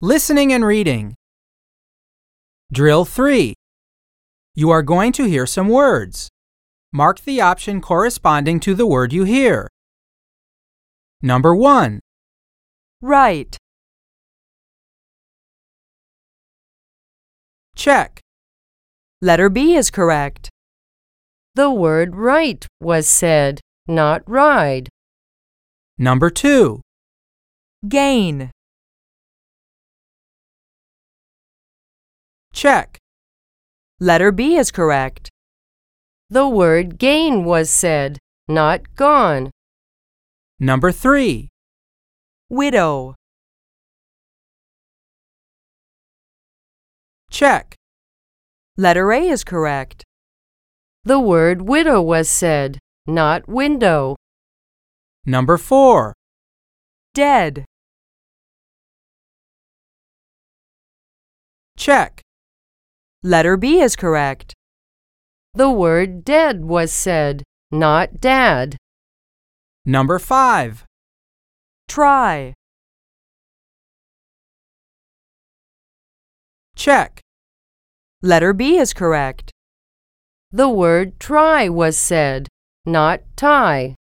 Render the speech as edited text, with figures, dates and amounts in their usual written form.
Listening and reading. Drill 3. You are going to hear some words. Mark the option corresponding to the word you hear. Number 1. Right. Check. Letter B is correct. The word right was said, not ride. Number 2. Gain. Check. Letter B is correct. The word gain was said, not gone. Number 3. Widow. Check. Letter A is correct. The word widow was said, not window. Number 4. Dead. Check. Letter B is correct. The word dead was said, not dad. Number 5. Try. Check. Letter B is correct. The word try was said, not tie.